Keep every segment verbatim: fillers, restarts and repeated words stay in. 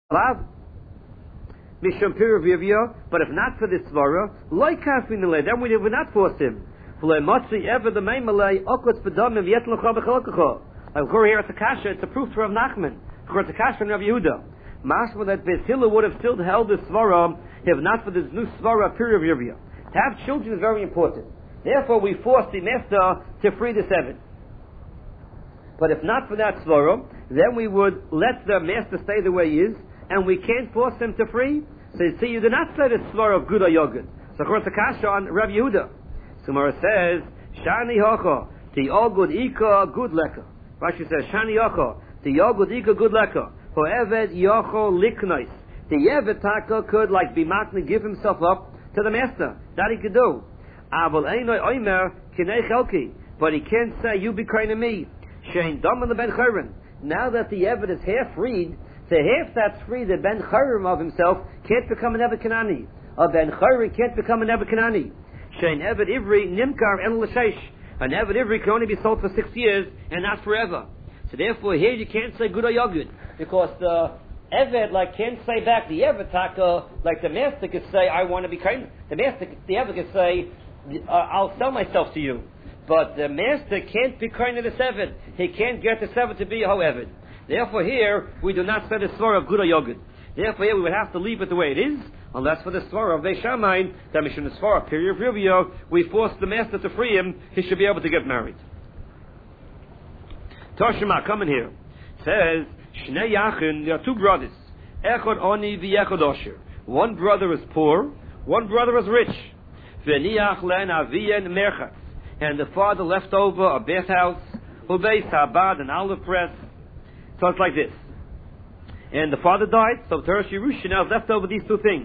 Lav. Mishum Piruvivya, but if not for this svara, like Kafin Nile, then we would not force him. Like over here at the Kasha, it's a proof to Rav Nachman. It's a Kasha and Rav Yehuda. Mashma that Beis Hillel would have still held this svara if not for this new svara Piruvivya. To have children is very important. Therefore, we force the master to free the seven. But if not for that svara, then we would let the master stay the way he is, and we can't force him to free. So you see, you do not say the svara of good or yogurt. So of course the kasha on Rav Yehuda. Gemara says, Shani hocha, ti all good ika, good leka. Rashi says, Shani hocha, ti all good ika, good leka. For eved yocho liknois. The eved taka could like be makna, give himself up to the master. That he could do. Aval einoi oimer kinei chelki. But he can't say, you be kind to me. Shein dam in the ben chayrin. Now that the eved is half freed, so half that's free, the ben chayrim of himself can't become an eved kanani. A ben chayrim can't become an eved kanani. Shein eved ivri nimkar el l'sheish. An eved ivri can only be sold for six years and not forever. So therefore here you can't say good or yogud, because the eved like can't say back the eved taka like the master could say I want to be kind. The master, the eved could say uh, I'll sell myself to you. But the master can't be kind to the seven. He can't get the seven to be a eved. Therefore here, we do not say the svara of good or yogurt. Therefore here, we would have to leave it the way it is, unless for the svara of Beis Shammai, that Mishum the svara, period of Rivio, we force the master to free him, he should be able to get married. Toshima, coming here, says, Shnei Yachin, there are two brothers. Echad Oni v'Echad Osher. One brother is poor, one brother is rich. V'niach len aviyen merchatz. And the father left over a bathhouse, ubeis habad, an olive press. So it's like this. And the father died, so Teresh Yerusha now is left over these two things.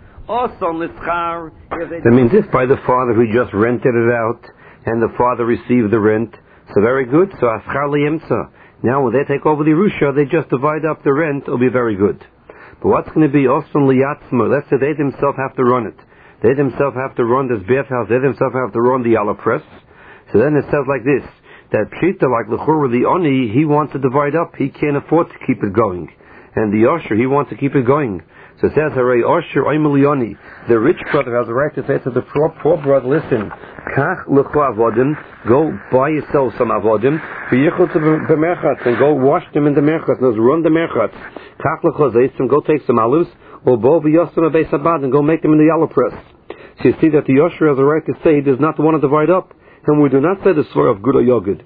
Also, Litzchar. That means if by the father who just rented it out, and the father received the rent, so very good, so Aschar Liyemtza. Now when they take over the Yerusha, they just divide up the rent, it'll be very good. But what's going to be also Liyatzma? Let's say they themselves have to run it. They themselves have to run this bathhouse, they themselves have to run the olive press. So then it says like this, that Pshita, like L'chur, the Oni, he wants to divide up, he can't afford to keep it going. And the Osher, he wants to keep it going. So it says, Haray Osher Oimel Yoni, the rich brother has the right to say to the poor, poor brother, listen, Kach L'chu Avodim, go buy yourself some Avodim, V'yichut B'merchatz, and go wash them in the Merchatz, and run the Merchatz. Kach L'chu Zeisim, go take some alus, or Bo V'yosem Beis Habad, and go make them in the olive press. So you see that the Osher has the right to say he does not want to divide up. And we do not say the swear of good or yogud.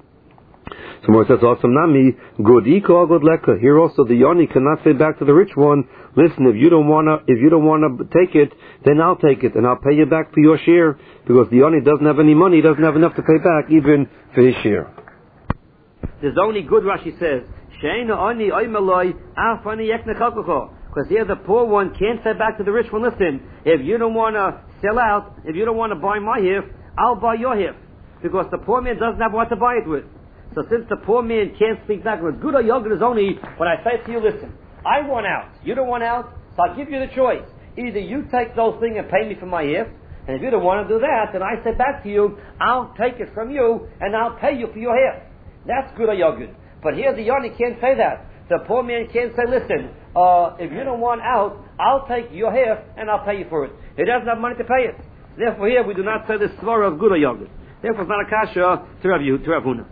So more says also nami good iko or good leka. Here also the yoni cannot say back to the rich one, listen, if you don't wanna if you don't wanna take it, then I'll take it and I'll pay you back for your share, because the yoni doesn't have any money, he doesn't have enough to pay back even for his share. There's only good, Rashi says, Sheina oni oimeloi afani yeknechakoko. Because here the poor one can't say back to the rich one, listen, if you don't wanna sell out, if you don't wanna buy my hif, I'll buy your hif. Because the poor man doesn't have what to buy it with. So since the poor man can't speak back with good or yogurt is only when I say to you, listen, I want out, you don't want out, so I'll give you the choice. Either you take those things and pay me for my gift, and if you don't want to do that, then I say back to you, I'll take it from you, and I'll pay you for your gift. That's good or yogurt. But here the yoni can't say that. The poor man can't say, listen, uh, if you don't want out, I'll take your gift, and I'll pay you for it. He doesn't have money to pay it. Therefore here we do not say the svara of good or yogurt. Therefore, it's not a kasha to Rav Yehuda, to Rav Huna.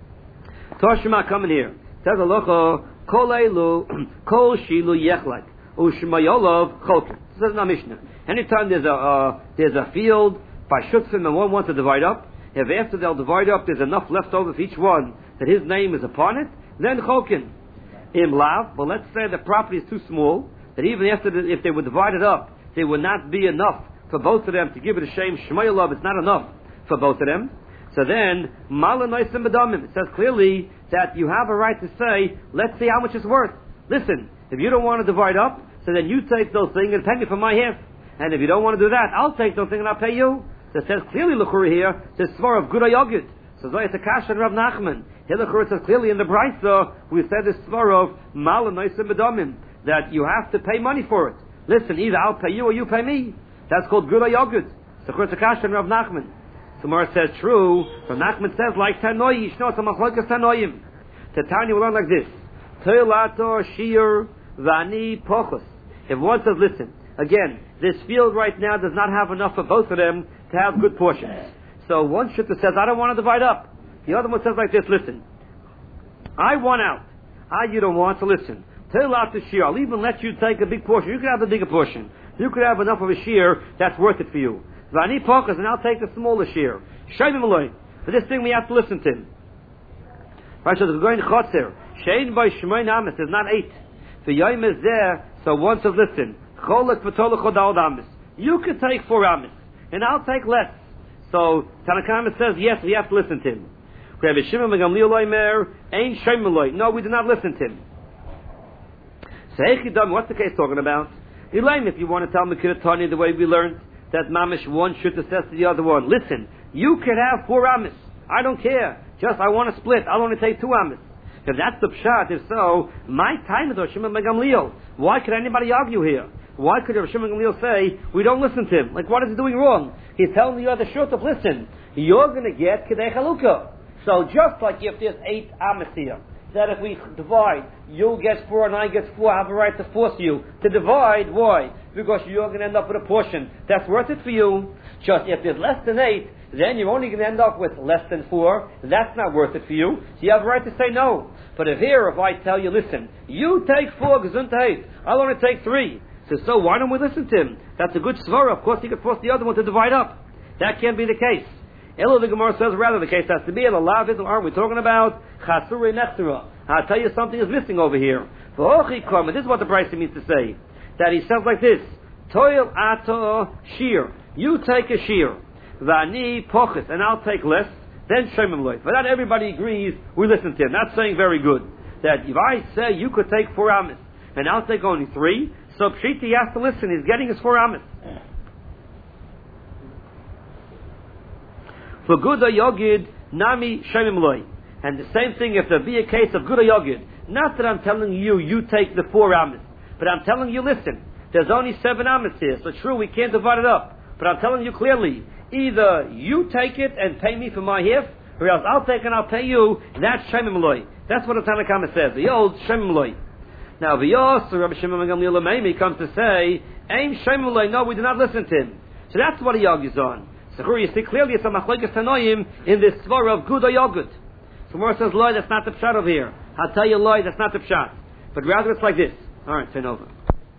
Toshima coming here. Says Alocha, Kol Eilu, Kol Shilu Yechlek, Ushmayolov Cholker. Says in our Mishnah. Anytime there's a, uh, there's a field by Shutzim and one wants to divide up, if after they'll divide up there's enough left over for each one that his name is upon it, then Cholkin. Im Lav, but let's say the property is too small, that even after the, if they would divide it up, there would not be enough for both of them to give it a shame, Shmayolov, it's not enough for both of them. So then, Malanoisim Badamim, it says clearly that you have a right to say, let's see how much it's worth. Listen, if you don't want to divide up, so then you take those things and pay me for my half. And if you don't want to do that, I'll take those things and I'll pay you. So it says clearly, L'chura here, the svar of good yogurt. So it's a kasha and Rav Nachman. Here L'chura says clearly in the Brisa, we said the svar of Malanoisim Badamim, that you have to pay money for it. Listen, either I'll pay you or you pay me. That's called good yogurt. So it's a kasha and Rav Nachman. So Gemara says true. So Nachman says like Tanoi, Yishno, it's a machlokas Tanoim. The Tanya will learn like this: Teilato Shir Vani pochus. If one says, listen, again, this field right now does not have enough for both of them to have good portions. So one shutta says, I don't want to divide up. The other one says like this, listen, I want out. I, you don't want to listen. Tell out the shear. I'll even let you take a big portion. You could have a bigger portion. You could have enough of a shear that's worth it for you. Vani pochus, and I'll take the smaller shear. Shayim alone. For this thing we have to listen to him. Right, so we're going to chotzer. Shein by shmoin amis is not eight. The yom is there, so one says, listen, cholek v'tolech hodal amis. You could take four amis, and I'll take less. So Tanakama says, yes, we have to listen to him. Rabbi Shimon ben Gamliel Omer, ein shein maloi. No, we do not listen to him. So Eichidam, what's the case talking about? Elaim, if you want to tell Mekira Tani the way we learned, that mamish one should assess to the other one. Listen, you could have four amis. I don't care. Just I want to split. I'll only take two amis. If that's the pshat, if so, my time is Rav Shimon ben Gamliel. Why could anybody argue here? Why could Rav Shimon ben Gamliel say, we don't listen to him? Like, what is he doing wrong? He's telling the other shutuf, listen, you're going to get Kedei Chalukah. So just like if there's eight amis here, that if we divide, you'll get four and I get four, I have a right to force you to divide. Why? Because you're going to end up with a portion that's worth it for you. Just if there's less than eight, then you're only going to end up with less than four. That's not worth it for you. So you have a right to say no. But if here, if I tell you, listen, you take four, gesund eight, I'll only take three. So, so why don't we listen to him? That's a good svara. Of course, he could force the other one to divide up. That can't be the case. Elo, the Gemara says, rather the case has to be, aren't we talking about chasure nechsera? I'll tell you something is missing over here. And this is what the Brisa means to say. That he says like this, toil ato shir. You take a shir. Vani pochis, and I'll take less. Then shemim loy. But not everybody agrees, we listen to him. That's saying very good. That if I say you could take four amis, and I'll take only three, so Pshiti he has to listen. He's getting his four amis. For good yogid, nami shemim loy. And the same thing if there be a case of good yogid. Not that I'm telling you, you take the four amis. But I'm telling you, listen, there's only seven amis here. So true, we can't divide it up. But I'm telling you clearly, either you take it and pay me for my half, or else I'll take and I'll pay you. That's shemim loy. That's what the Tanakhama says. The old shemim loy. Now the Yos, Rabbi Shimon ben Gamliel Meimi comes to say, "Aim shemim loy." No, we do not listen to him. So that's what he argues on. So here you see clearly it's a machlokes tanoim in this svara of good or yogurt. So Gemara says, "Loy, that's not the pshat over here." I'll tell you, loy, that's not the pshat. But rather it's like this. All right, turn over.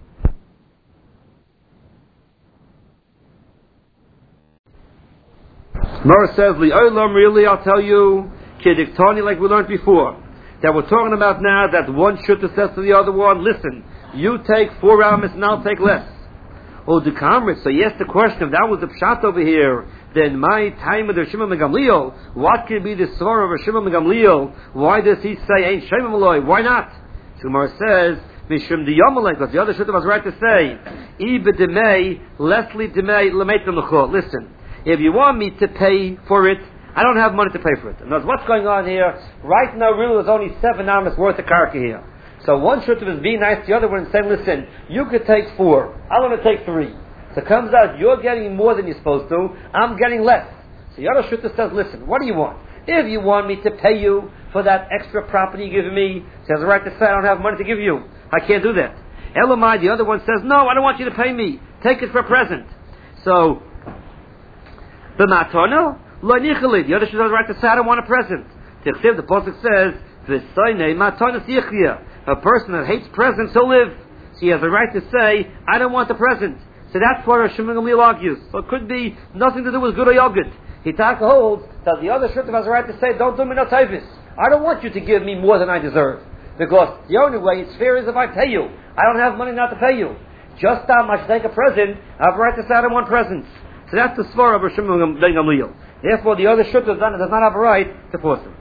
Gemara says, "Li'olam," really, I'll tell you, kidiktani, like we learned before, that we're talking about now that one shutta says to the other one, listen, you take four amis and I'll take less. Oh, the kamrit. So yes, the question, if that was the pshat over here, then my time with Rav Shimon ben Gamliel, what could be the svara of Rav Shimon ben Gamliel? Why does he say ain't shemim loy? Why not? So Gemara says, mishum diyamalei, because the other shutta was right to say, ibe demei, leslie demei, lemeitem l'chol. Listen. If you want me to pay for it, I don't have money to pay for it. And that's what's going on here. Right now, really, there's only seven amas worth of karka here. So one shut is being nice, the other one is saying, listen, you could take four. I want to take three. So it comes out, you're getting more than you're supposed to. I'm getting less. So the other shutta says, listen, what do you want? If you want me to pay you for that extra property you're giving me, he has the right to say, I don't have money to give you. I can't do that. Elamai, the other one says, no, I don't want you to pay me. Take it for a present. So, the matano, lo nichali. The other should have the right to say, I don't want a present. The pasuk says, v'soynei matanos yichya. A person that hates presents, he'll live. So he has the right to say, I don't want the present. So that's what Rav Shimon ben Gamliel argues. So it could be nothing to do with good or yogurt. Hitaka holds that the other shutuf has the right to say, don't do me no tavis. I don't want you to give me more than I deserve. Because the only way it's fair is if I pay you. I don't have money not to pay you. Just how much take a present, I have a right to say I don't want presents. So that's the svara of Rav Shimon ben Gamliel. Therefore, the other shutuf does not have a right to force him.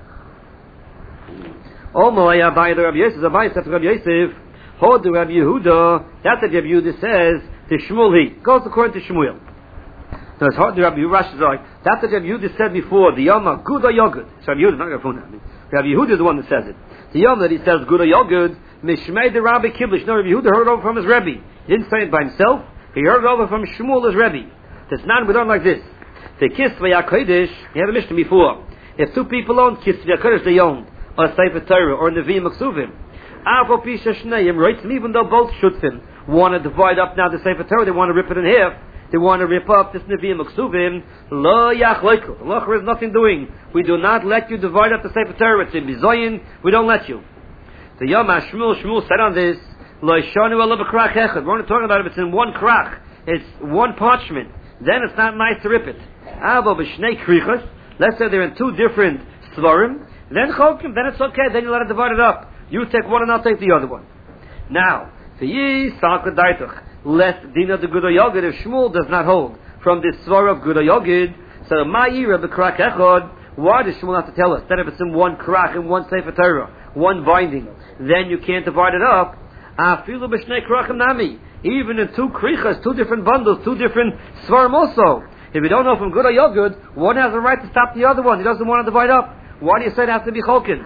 Omay Abai the Rabbi Yosef, Abai said to Rabbi Yosef, Hold the Rabbi Yehuda. That's what Rabbi Yehuda says to Shmuel. He goes according to Shmuel. So it's hard to Rabbi Yehuda. Like that's what Rabbi Yehuda said before. The Yoma good or yogurt. So Rabbi Yehuda is not going to Rabbi Yehuda is the one that says it. The Yom that he says good or yogurt. Mishmei the Rabbi Kiblish. No, Rabbi Yehuda heard it over from his Rebbe. He didn't say it by himself. He heard it over from Shmuel his Rebbe. That's not we don't like this. The kiss v'yakodesh. He had a mission before. If two people own kiss v'yakodesh, they owned or Sefer Torah or Nevi'im Maksuvim. Avo Pisha Shneim, right? Even though both Shutfim want to divide up now the Sefer Torah, they want to rip it in half. They want to rip up this Nevi'im Uksuvim. Lo Yachloiku. The Locher is nothing doing. We do not let you divide up the Sefer Torah. It's in Bizoyin. We don't let you. The Yom HaShmuel, Shmuel said on this, Lo Yishanu Ela B'Krach Echad. We're only talking about if it's in one krach. It's one parchment. Then it's not nice to rip it. Avo B'Shnei Krichos. Let's say they're in two different Svarim. Then Chokim. Then it's okay. Then you let it divide it up. You take one and I'll take the other one. Now, for ye, Salka Daituch. Less Dina the Gudo Yogid, if Shmuel does not hold from this Svar of Gudo Yogid, so Ma'ira B'Krach Echad, why does Shmuel have to tell us that if it's in one krach, in one Sefer Torah, one binding, then you can't divide it up? Afilu B'Shnei Krachim Nami, even in two krichas, two different bundles, two different Svarim also. If you don't know from Gudo Yogid, one has a right to stop the other one. He doesn't want to divide up. Why do you say it has to be Cholkin?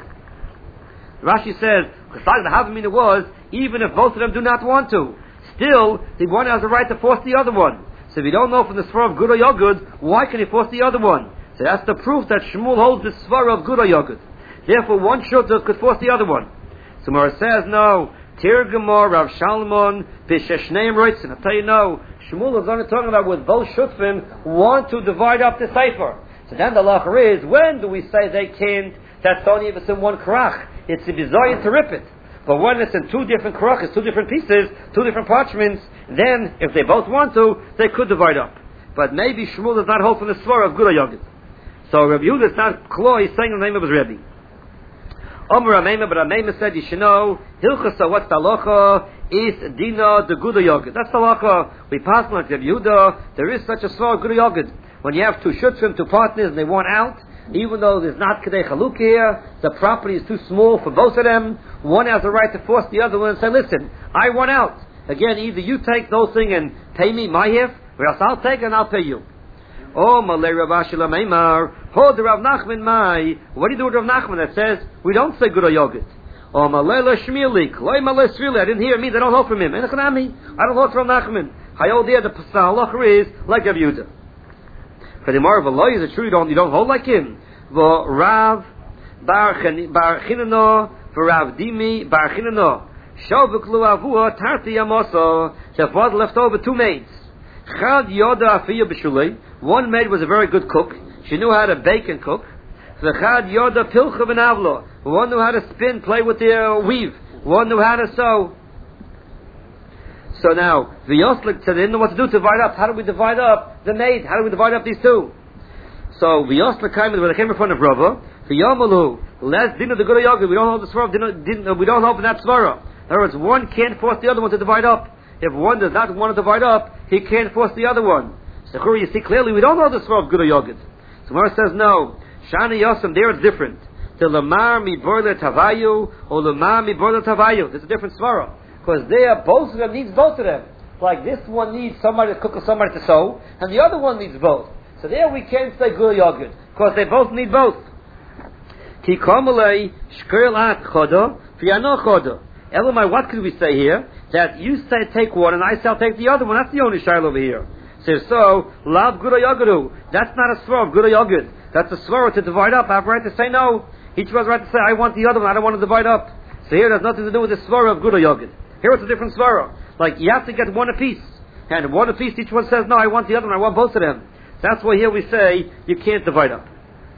Rashi says, the Havamina was, even if both of them do not want to, still, the one has a right to force the other one. So if you don't know from the Svar of Gudo Yogid, why can he force the other one? So that's the proof that Shmuel holds the Svar of Gudo Yogid. Therefore, one Shutta could force the other one. So Mara says, no, Tir Gemor, Rav Shalmon, B'Sheshneim Roitzin. I'll tell you no, Shmuel is only talking about with both Shutfim want to divide up the Sefer. So then the lacher is, when do we say they can't? That's only if it's in one krach. It's a bizoyin to rip it. But when it's in two different krachas, two different pieces, two different parchments, then if they both want to, they could divide up. But maybe Shmuel does not hold from the Svar of Gudo Yogid. So Rabbi Yehuda is not Klo, he's saying the name of his Rebbe. Omer Ameima, but Ameima said, you should know, Hilchasa, what's the halacha? Is Dina the Gudo Yogid. That's the halacha. We pass like Rabbi Yehuda, there is such a Svar of Gudo Yogid. When you have two shutzim, two partners, and they want out, even though there's not Kedei Chaluk here, the property is too small for both of them, one has a right to force the other one and say, listen, I want out. Again, either you take those things and pay me my half, or else I'll take it and I'll pay you. Oh, Malay Rav Ashi Lameimar, hold the Rav Nachman Mai. What do you do with Rav Nachman that says, we don't say Gudo Yogid? Oh, Malay La Shmilik, Loi Malay Srili, I didn't hear me, they don't hold from him. I don't hold from Rav Nachman. I hold there, the halacha is like Rav Yehuda. For the Mar of Allah, is it true you don't, you don't hold like him? For Rav Bar Chinano, for Rav Dimi Bar Chinano. Shavuklu Avua, Tarti Yamoso. Her father left over two maids. Chad Yoda Afiya B'Shulei. One maid was a very good cook. She knew how to bake and cook. The Chad Yoda Pilcha V'Navlo. One knew how to spin, play with the uh, weave. One knew how to sew. So now, the Yoslik said they didn't know what to do to divide up. How do we divide up the maid? How do we divide up these two? So the Yoslik came when they came in front of Rava. The Yomalu, less Dina the Gudo Yogid. We don't hold the Svara. We don't hold that Svara. In other words, one can't force the other one to divide up. If one does not want to divide up, he can't force the other one. So here you see clearly we don't hold the Svara of Gudo Yogid. So Mara says no. Shani Yosem, there it's different. The Lamar mi Borla Tavayu or Lamar mi Borla Tavayu. There's a different Svara. Because there, both of them needs both of them. Like this one needs somebody to cook or somebody to sew, and the other one needs both. So there we can't say Gudo Yogid, because they both need both. Ki kamalei shkirlat chodo fiano chodo. Elamai, what could we say here? That you say take one, and I say I'll take the other one. That's the only shaila over here. So, so lav Gudo Yogidu. That's not a svara of Gudo Yogid. That's a svara to divide up. I have a right to say no. Each of us has a right to say I want the other one. I don't want to divide up. So here it has nothing to do with the svara of Gudo Yogid. Here it's a different svara. Like you have to get one apiece, and one apiece. Each one says no. I want the other one. I want both of them. That's why here we say you can't divide up.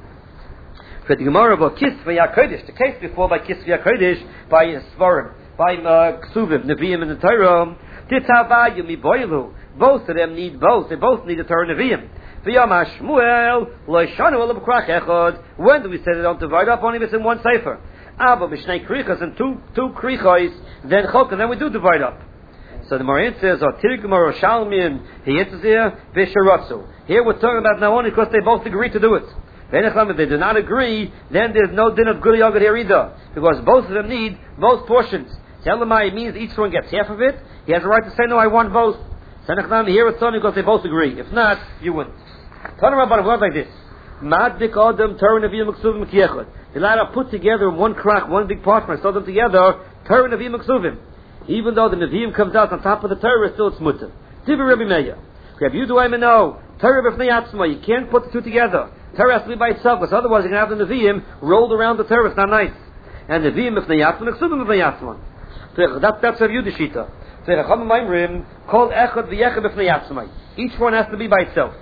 For the Gemara about Kisvei HaKodesh, the case before by Kisvei HaKodesh, by Svarim, by uh, Ksuvim, Nevi'im, and the Torah, Titavayu mi boilu. Both of them need both. They both need the Torah and Nevi'im. V'yama Shmuel lo shanu ela b'krach echad. When do we say they don't divide up? Only if it's in one sefer. Aba b'shnei krichas and two two krichos, then chok, and then we do divide up. So the Marin says, "Otir Gemara Shalmin." He answers here, "V'sharatzu." Here we're talking about now only because they both agree to do it. If they do not agree, then there's no din of Gudo Yogid here either, because both of them need both portions. Telamai means each one gets half of it. He has a right to say, no, I want both. Senachnan here it's only because they both agree. If not, you wouldn't. Tell them about a word like this. Maddik Adam Torah Nevi'im Ksuvim Kiyechad. They let them put together in one crack, one big parchment, sew them together, Torah Nevi'im Ksuvim. Even though the Nevi'im comes out on top of the Torah, still it's mutter. Divi Rabbi Meir. Rabbi Yehuda know Torah b'fnei atzma. You can't put the two together. Torah has to be by itself, because otherwise you can have the Nevi'im rolled around the Torah. It's not nice. And Nevi'im b'fnei atzma, Ksuvim b'fnei atzma. That, that's Rav Yehuda Shita. So Chachamim Maimrim called Echad v'Yechad b'fnei Yatzmai. Each one has to be by itself.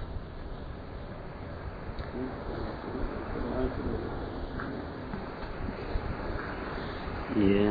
Yeah.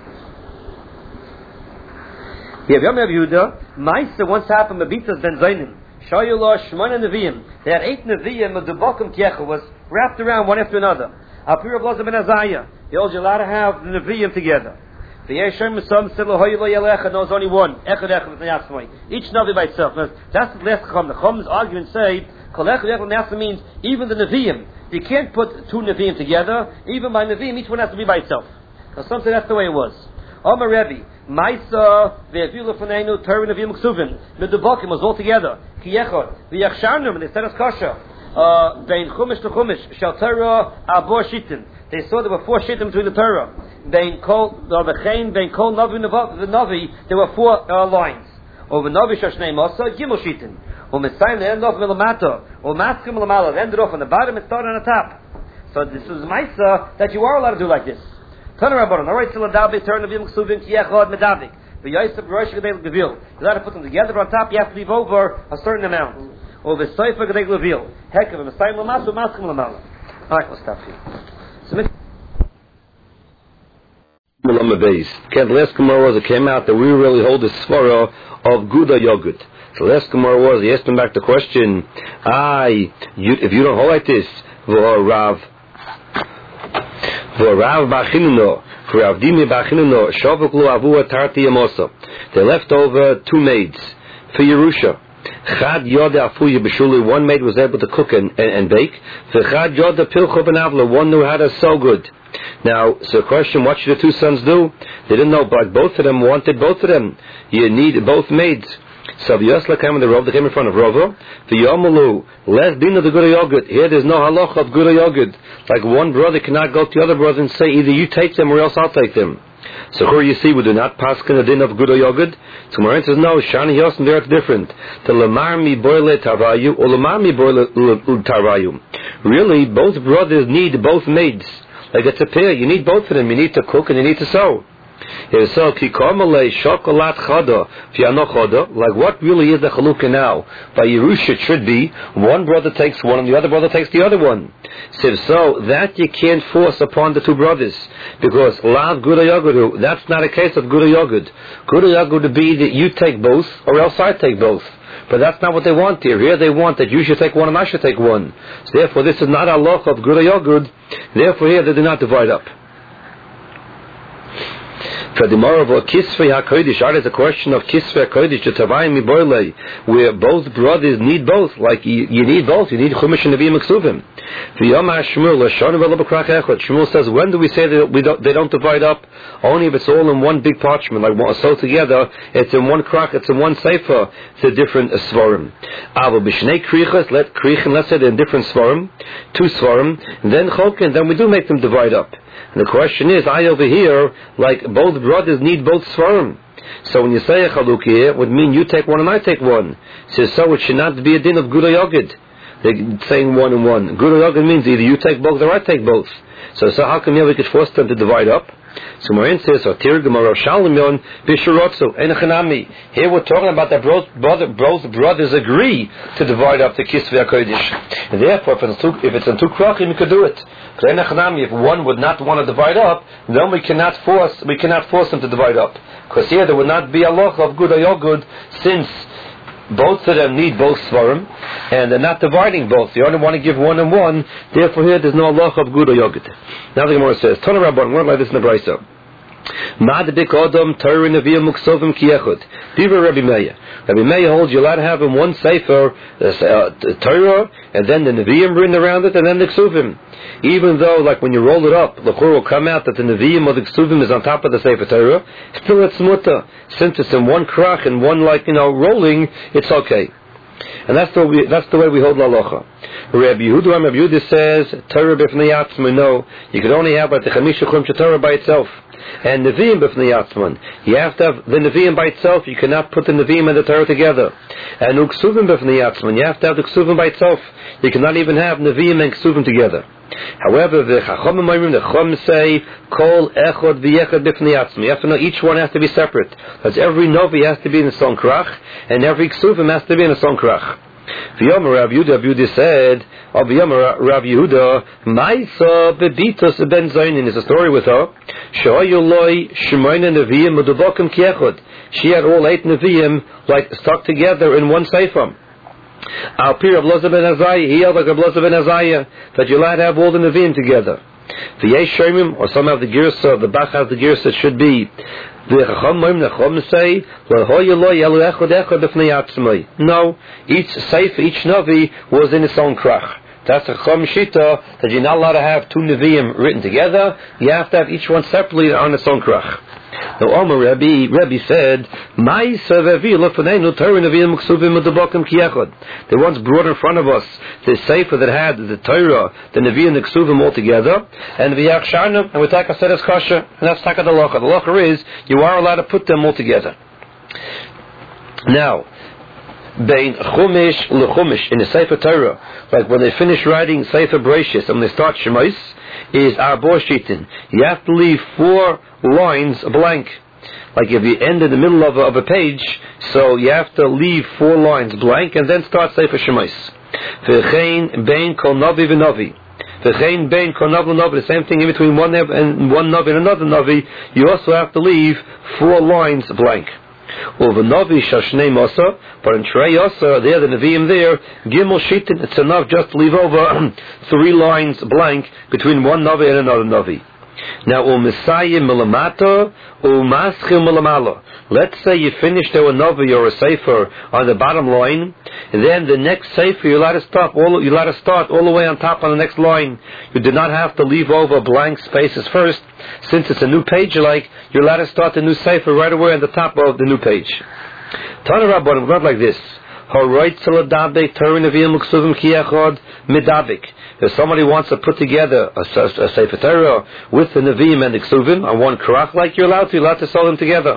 Yeah, Rav Yehuda, Ma'aser once happened Mabitzas Ben Zaynim. Shayullah Shmona Nevi'im. They had eight Nevi'im, and the Bokum Tiecha was wrapped around one after another. Apir of Laza Ben Azariah. They all allowed to have the Nevi'im together. The Yeshem Misam said Lohoylo Yelecha, and there was only one. Echad Echad B'nei Yatzmai. Each Navi by itself. Now, that's the last Chacham. The Chacham's argument say, Kol Echad Echad B'nei Yatzmai means even the Nevi'im. You can't put two Nevi'im together. Even by Nevi'im, each one has to be by itself. Now some say that's the way it was. Omer Rebbe, Maisa ve'avilu f'neinu Torah Nevi'im Ksuvim. Medubokim was all together. Ki Echad v'yachsharnum, and they said as kosher. Bein Chumash to Chumash shel Torah abor shitin. They saw there were four shittim between the Torah. Bein kol v'chein bein kol navi v'navi there were four uh, lines. Over navi shashnei masa gimel shittim. U'misayim the end off milamata. U'maskim milamala. Ended off on the bottom and started on the top. So this is Maisa that you are allowed to do like this. Turn around, all right, so Ladabi, turn Nevi'im Ksuvim, Kiechad, Medavik. But Yosef, Rosh, Gedei, Gevil. You got to put them together, but on top you have to leave over a certain amount. Or the Soifer, Gedei, Gevil. Heck of a Messiah, Lamasu, Maskim, Lamala. Alright, we'll stop here. So, okay, the last Gemara was, it came out that we really hold the Svara of Gouda Yogurt. So the last Gemara was, he asked him back the question, I, you, if you don't hold like this, Rav, for Rav Bachinuno, for Rav Dimi Bachinuno, Shavuklu Avua Tarti Yamosa. They left over two maids for Yerusha. Chad Yoda Afuya B'Shuli, one maid was able to cook and, and, and bake. For Chad Yoda Pilcho Benavla, one knew how to sew good. Now, so the question, what should the two sons do? They didn't know, but both of them wanted both of them. You need both maids. So the Yosla came in the Rov, they came in front of Rova. The Yomalu, less din of the Gura Yogurt. Here there's no halacha of Gura Yogurt. Like one brother cannot go to the other brother and say, either you take them or else I'll take them. So here you see, we do not pass in the din of Gura Yogurt. So Moran says, no, Shani Yosin, they're different. The Lamar mi boile tarayu, or Lamar mi boile tarayu. Really, both brothers need both maids. Like it's a pair, you need both of them. You need to cook and you need to sew. So, like what really is the chalukah now? By Yerusha it should be one brother takes one and the other brother takes the other one. So, so that you can't force upon the two brothers, because lav gura yoguru, that's not a case of gura yogud. Gura yogud would be that you take both or else I take both. But that's not what they want here. Here they want that you should take one and I should take one. So therefore this is not a loch of gura yogud. Therefore here they do not divide up. For the more of a Kisvei HaKodesh, that is a question of Kisvei HaKodesh, to Tavayim Miboilei, where both brothers need both. Like, you, you need both. You need Chumash and Nevi'im Ksuvim. Shmuel says, when do we say that we don't, they don't divide up? Only if it's all in one big parchment, like sew together, it's in one krak, it's in one sefer, it's a different uh, svarim. Avo b'shnei krichas, let krichin, let's say they're in different svarim, two svarim, then cholkin, then we do make them divide up. And the question is, I over here, like both brothers need both svarim. So when you say a chalukah, it would mean you take one and I take one. So, so it should not be a din of gura yogid. They're saying one and one. Gura yogid means either you take both or I take both. So, so how come here we could force them to divide up? So Marin says, here we're talking about that both, both brothers agree to divide up the Kisvei HaKodesh. And therefore, if it's two, if it's in two krachim, you could do it. If one would not want to divide up, then we cannot force we cannot force them to divide up. Because here there would not be a loch of good or yogud, since both of them need both svarim, and they're not dividing both. They only want to give one and one. Therefore, here there's no loch of good or yogud. Now the Gemara says, Tana Rabban, we're like this in the Brisa. Ma'adik Odom Torah Nevi'im Muksovim Kiechud. Diva Rabbi Meir. Rabbi Meir holds you're allowed to have in one sefer uh, Torah, and then the Nevi'im written around it, and then the Ksuvim. Even though, like when you roll it up, the Chur will come out that the Nevi'im or the Ksuvim is on top of the sefer Torah. Still, it's muta. Since it's in one krach and one, like, you know, rolling, it's okay. And that's the way, that's the way we hold la locha. Rabbi Yehuda, Rabbi Yehuda says, Torah b'fnei atzma, no, you can only have like the Chamisha Chumsha Torah by itself. And Nevi'im b'fnei atzman, you have to have the Nevi'im by itself, you cannot put the Nevi'im and the Torah together. And Uksuvim b'fnei atzman, you have to have the Ksuvim by itself, you cannot even have Nevi'im and Ksuvim together. However, the Chachamim Mayrim, the Chum say, Kol echod v'yechad b'fnei atzman, you have to know each one has to be separate, because every Novi has to be in a Son Krach, and every Ksuvim has to be in a Son Krach. V'yomer Rav Yehuda, Rav Yehuda said, of V'yomer Rav Yehuda, Maisa bebitos ben Zainin, is a story with her. She'ayoloi shemoyne neviim u'devokim kiechod. She had all eight neviim like stuck together in one sefer. Al Pir of Loza ben Azariah, he held like a Loza ben Azariah, that you're allowed to have all the neviim together. V'yesh shomim, or some have the girsa, the Bach has the girsa, it should be. The Chachamim, the Chachamim say, no, each sefer, each Navi was in its own krach. That's a Chacham Shita, that you're not allowed to have two Nevi'im written together, you have to have each one separately on its own krach. Now, Omer Rabbi, Rabbi said, they once brought in front of us the sefer that had the Torah, the Nevi and the Ksuvim all together, and the Yaksharnim, and we take a set as kosher, and that's taka the locha. The locha is, you are allowed to put them all together. Now, Bein Chumish lechumish in the Sefer Torah, like when they finish writing Sefer Bereshis and when they start Shemais, is Arbor Shitin. You have to leave four lines blank. Like if you end in the middle of a, of a page, so you have to leave four lines blank and then start Sefer Shemais. V'chein bein kol navi v'navi. V'chein bein kol navi v'navi. The same thing in between one and one navi and another navi. You also have to leave four lines blank. Over Navi Shashnei Masa, but in Trei Yasa, there the Nevi'im there, Gimel Shitin, it's enough just to leave over three lines blank between one Navi and another Navi. Now, U'Misayim Milamata, U'Maschim Milamala. Let's say you finished a Navi or a Sefer on the bottom line, and then the next Sefer you let it stop, all, you let it start all the way on top on the next line. You do not have to leave over blank spaces first. Since it's a new page, like, you're allowed to start the new Sefer right away on the top of the new page. Tana Rabbanim, not like this. If somebody wants to put together a, a Sefer Torah with the Nevi'im and the Ksuvim on one krach, like you're allowed to, you're allowed to sell them together.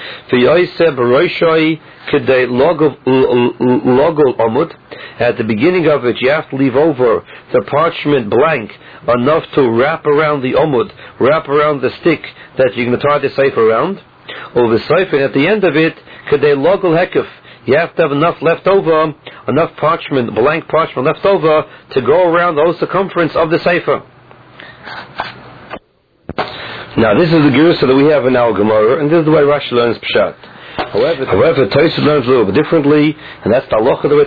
At the beginning of it, you have to leave over the parchment blank enough to wrap around the omud, wrap around the stick that you're going to tie the sefer around. Over the sefer, at the end of it, kedei logol hekef, you have to have enough left over, enough parchment, blank parchment left over to go around the whole circumference of the sefer. Now, this is the Gersa that we have in our Gemara, and this is the way Rashi learns Pshat. However, however, Tosfos learns a little bit differently, and that's the halacha the way